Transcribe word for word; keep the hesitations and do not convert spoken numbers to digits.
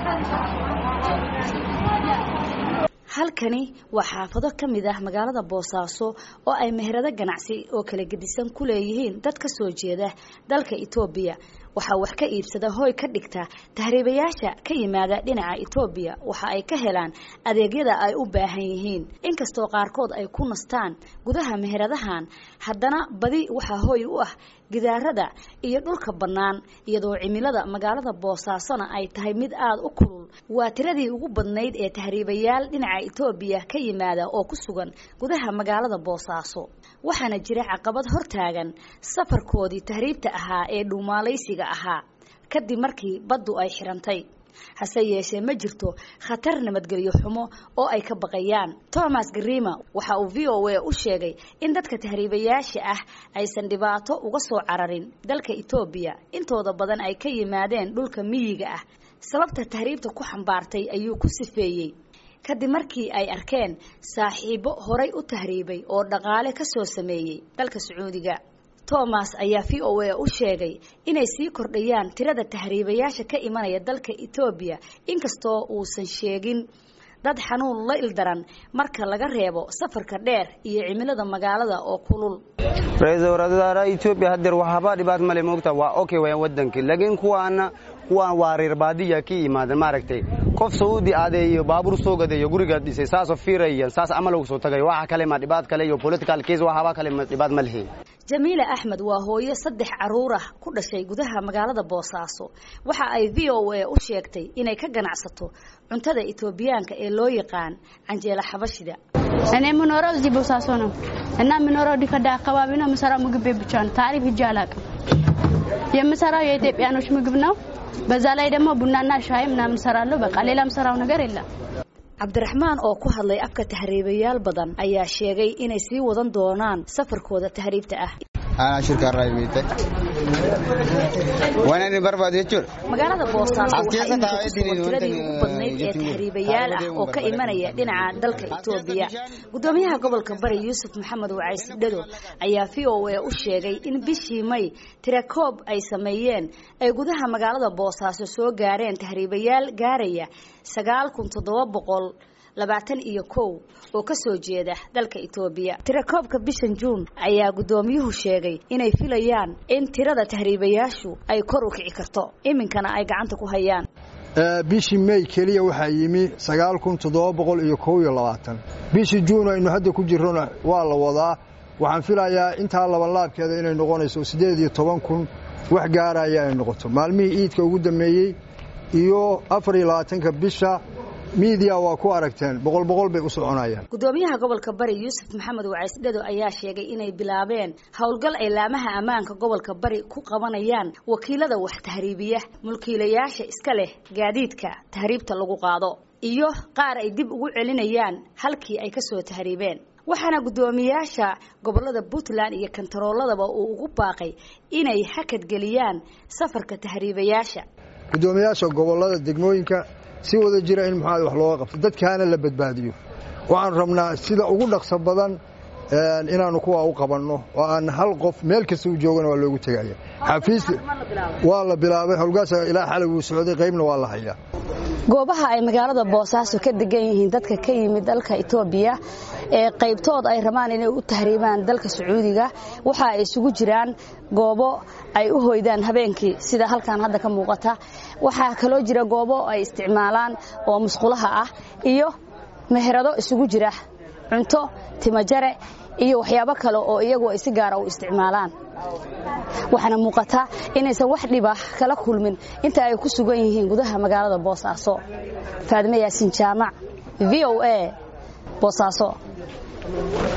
halkani waa xaafado kamid ah magaalada Boosaaso oo ay meherado ganacsi oo kala gedisan ku leeyihiin dad ka soo jeeda dalka Itoobiya waxa wax ka iibsada hooy ka dhigta tahriibayaasha ka yimaada dhinaca Itoobiya waxa ay ka helaan adeegyada ay u baahan yihiin inkastoo qaarkood ay ku nastaan gudaha meheradahan haddana badi waxa hooy u ah gidaarada iyo dhulka banaan iyadoo cimilada magaalada Boosaasona ay tahay mid aad u kulul waa tiradii ugu badnayd ee tahriibayaal dhinaca Itoobiya ka yimaada oo ku sugan gudaha magaalada Boosaaso waxaana jira caqabad hortaagan safarkoodii tahriibta ahaa ee dhuumaalaysiga ahaa kadib markii baddu ay xirantay hase yeeshee ma jirto khatar nabadgelyo xumo oo ay ka baqayaan Thomas Grima waxa uu V O A u sheegay in dadka tahriibayaasha ah aysan dhibaato uga soo cararin dalka Itoobiya intooda badan ay ka yimaadeen dhulka miyiga ah sababta tahriibta ku xambaartay ayuu ku sifeeyay kadib markii ay arkeen saaxiibo horay u tahriibay oo dhaqaale ka soo sameeyay dalka Sacuudiga Thomas ayaa V O A u sheegay inay sii kordhayaan tirada tahriibayaasha ka imanaya dalka Itoobiya inkastoo uusan sheegin dad xanuun la ildaran marka laga reebo safarka dheer iyo cimilada magaalada oo kulul Ra'iisul Wasaaraha Itoobiya hadir waxba dhibaat male moogta waa okay way wadankii laakiin kuwaana kuwaan waa reer baadiya ka yimaadeen maaragtay qof Saudi aaday iyo baabuur soo gaday iyo guriga dhisay saas oo fiirayaan saas amal ugu soo tagay waxa kale ma dhibaat kale iyo political case waxba kale ma dhibaat ma leeyahay Jamila Ahmed waa hooyo saddex caruur ah ku dhashay gudaha magaalada Boosaaso waxa ay V O A u sheegtay inay ka ganacsato cuntada Itoobiyaanka ee loo yaqaan canjeela xabashida أنا من وراء زي بوساسونا أنا من وراء دي كده قوابينا مسارا مجيب بيجان تعرف الجالك يا مسارا يدب يعني وش مجيبنا بزالا يدم بنانا شاي من مسارا له بقى ليلا مسارا ونجار إلا عبد الرحمن oo ku hadlay afka tahriibayaal badan ayaa sheegay inay sii wadan doonaan safarkooda tahriibta ah أنا شركة رايميته وأنا نبرد يجور magaalada Boosaaso waxay tiradii ugu badnayd ee tahriibayaal ah oo ka imanaya dhinaca dalka Itoobiya gudoomiyaha gobolka Bari Yuusuf Maxamed Wacays Dhado ayaa V O A u sheegay in bishii May tirakoob ay sameeyeen ay gudaha magaalada Boosaaso soo gaareen tahriibayaal gaaraya sagaal kun toddoba boqol labaatan iyo kow oo ka soo jeeda dalka Itoobiya tirakoobka bishan June ayaa gudoomiyuhu sheegay inay filayaan in tirada tahriibayaashu ay kor u kici karto iminkana ay gacanta ku hayaan bishii May kaliya waxa yimi sagaal kun toddoba boqol iyo kow iyo labaatan bishii June aynu hadda ku jirno waa la wadaa waxaan filayaa inta laba laabkeeda inay noqonayso sideed iyo toban kun wax gaaraya ay noqoto maalmihii iidka ugu dameeyay iyo afar iyo labaatanka bisha media waa ku aragteen boqol boqol bay u soconayaan gudoomiyaha gobolka Bari Yuusuf Maxamed Wacays Dhado ayaa sheegay inay bilaabeen hawlgal ay laamaha amaanka gobolka Bari ku qabanayaan wakiilada wax tahriibiya mulkiilayaasha iska leh gaadiidka tahriibta lagu qaado iyo qaar ay dib ugu celinayaan halkii ay ka soo tahriibeen waxaana gudoomiyaasha gobolada Puntland iyo kantarooladaba uu ugu baaqay inay hakad galiyaan safarka tahriibayaasha gudoomiyaasha gobolada degmooyinka si wada jira in maxaa wax loo qabto dadkaana la badbaadiyo waxaan rabnaa sida ugu dhaqso badan inaanu kuwa u qabanno oo aan hal qof meel kasta u joogana waa loogu tagaya xafiis waa la bilaabay howlgaas ilaa xalay uu socday qaybna waa la hayaa goobaha ay magaalada Boosaaso ka degan yihiin dadka ka yimid dalka Itoobiya ee qaybtood ay rabaan inay u tahriibaan dalka Sacuudiga waxa ay isugu jiraan goobo ay u hoydaan habeenkii sida halkan hadda ka muuqata waxa kale oo jira goobo ay isticmaalaan oo musqulaha ah iyo meherado isugu jira cunto timajare iyo waxyaabo kale oo iyagu ay si gaar ah u isticmaalaan waxana muuqata inaysan wax dhiba kala kulmin inta ay ku sugan yihiin gudaha magaalada Boosaaso Faadime Yaasin Jaamac V O A Boosaaso